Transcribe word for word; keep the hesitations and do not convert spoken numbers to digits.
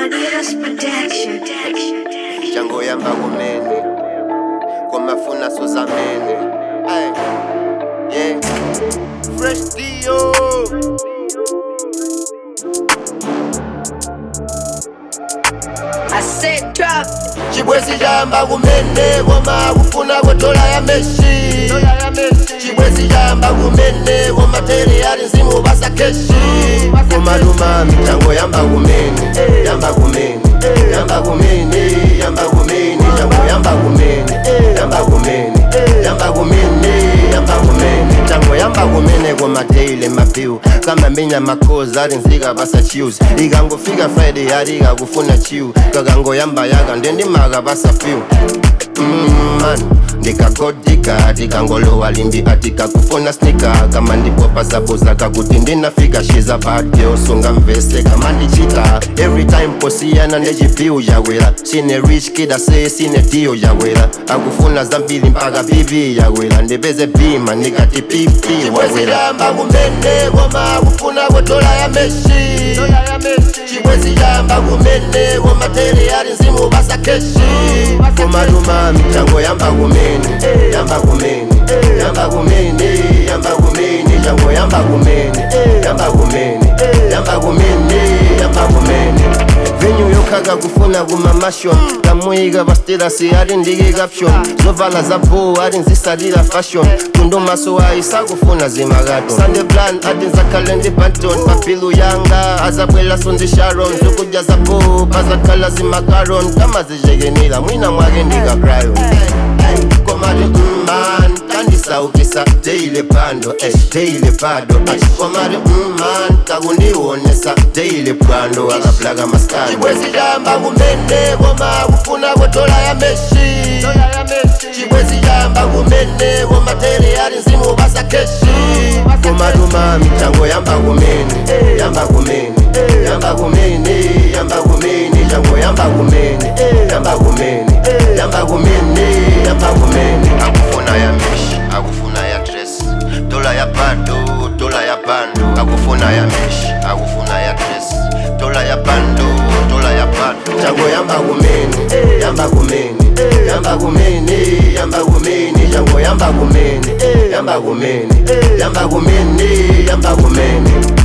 Adidas Protection. Jango yamba kumene Komafuna sozamene Ay, yeah Fresh Dio I said drop. Chibwezi jamba kumene Koma kufuna kotola ya meshi Chibwezi jamba kumene Koma tere yari nzimu basa keshi Koma lumami Jango yamba kumene Yamba kumene Yamba kumene Yamba kumene Jango yamba kumene Yamba kumene Yamba kumene Yamba kumene Jango yamba kumene Koma daily mapiu Kama minya makoza Ari nzika basa chius Igango fika Friday Ariga kufuna chiu Kagango yamba yaga Ndendi maga basa fiu Mmm man ndikakodika tikangolo walimbi atika kufuna snika kama ndipo pasapoza kakuti ndinafika she's a bad girl songa mvese kama ndichita every time posiyana ndejipiu yawela sine rich kid ase sine dio yawela akufuna zambili mpaka bibi yawela ndebeze bima nikati pipi chibwezi yamba kumene koma kufuna kotola ya meshi chibwezi yamba kumene koma tere yari nzimu basa keshi koma lumami Jango yamba kumene Yamba kumene Yamba kumene Yamba kumene Jango yamba kumene Yamba kumene Yamba kumene Yamba kumene Venyu yokaga kufuna kumamashon Kamuiga bastira si ari ndigi caption Zovala zabo ari nzisadira fashion Tundo maso aisa kufuna zimagato Sunday plan adi nzakalendi panton Papilu yanga azabwela sundi sharon Zukuja zabo bazakala zimakaron Kama zijegenila mwina mwage ndiga cryon Komari mman Kandisa ukisa daily pando eh, daily pado eh. Komari mman Kagundi uonesa daily pando Agaplaga maskado Chibwezi jamba kumene Koma kufuna kotola ya meshi Chibwezi jamba kumene Koma tere yari nzimu basa keshi Koma lumami Jango yamba kumene Yamba kumene Yamba kumene Yamba kumene Jango yamba kumene Yamba kumene Yamba kumene Yamba kumene Akufuna ya meshi Akufuna ya dress Dola ya bando Dola ya bando Akufuna ya meshi Akufuna ya dress Dola ya bando Dola ya bando Jango yamba kumene Yamba kumene Yamba kumene Yamba kumene Jango yamba kumene Yamba kumene Yamba kumene Yamba kumene